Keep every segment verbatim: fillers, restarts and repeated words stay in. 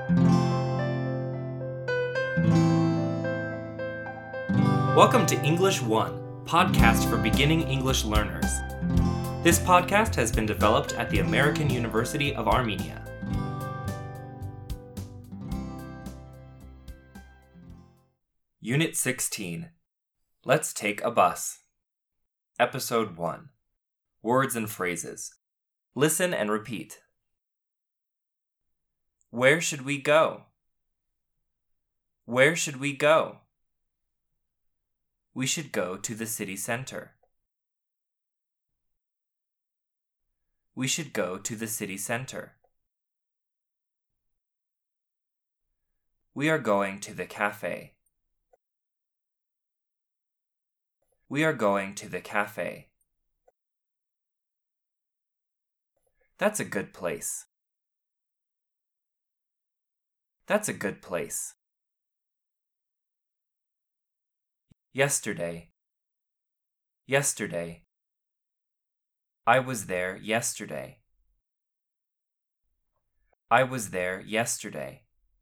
Welcome to English One, podcast for beginning English learners. This podcast has been developed at the American University of Armenia. Unit sixteen. Let's take a bus. Episode one. Words and phrases. Listen and repeat. Where should we go? Where should we go? We should go to the city center. We should go to the city center. We are going to the cafe. We are going to the cafe. That's a good place. That's a good place. Yesterday. Yesterday. I was there yesterday. I was there yesterday.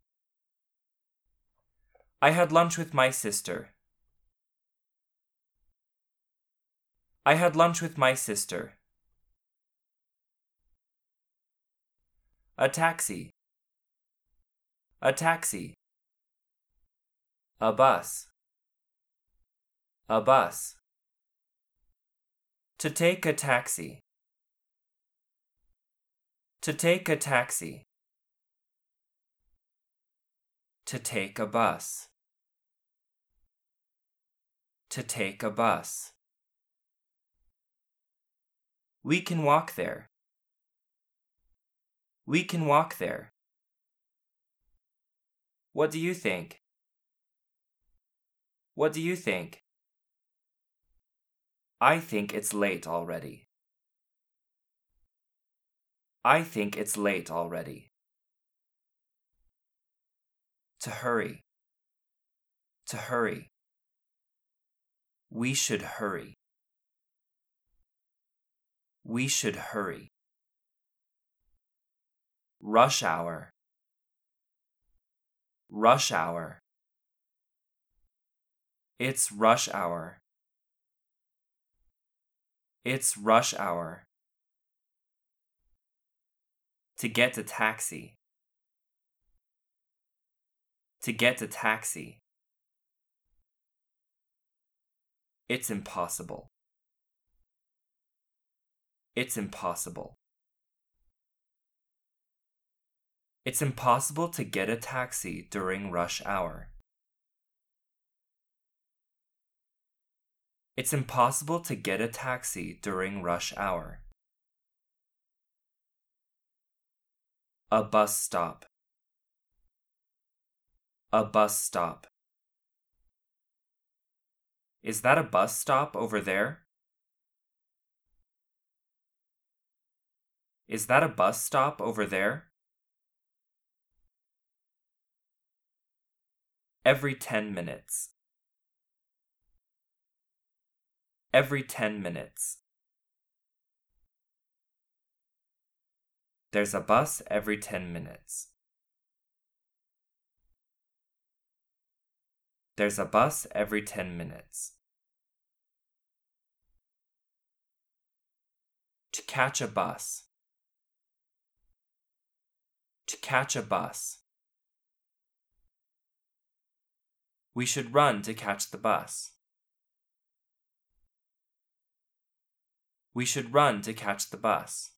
I had lunch with my sister. I had lunch with my sister. A taxi. A taxi. A bus. A bus. To take a taxi. To take a taxi. To take a bus. To take a bus. We can walk there. We can walk there. What do you think? What do you think? I think it's late already. I think it's late already. To hurry. To hurry. We should hurry. We should hurry. Rush hour. Rush hour. It's rush hour. It's rush hour. To get a taxi. To get a taxi. It's impossible. It's impossible. It's impossible to get a taxi during rush hour. It's impossible to get a taxi during rush hour. A bus stop. A bus stop. Is that a bus stop over there? Is that a bus stop over there? Every ten minutes. Every ten minutes. There's a bus every ten minutes. There's a bus every ten minutes. To catch a bus. To catch a bus. We should run to catch the bus. We should run to catch the bus.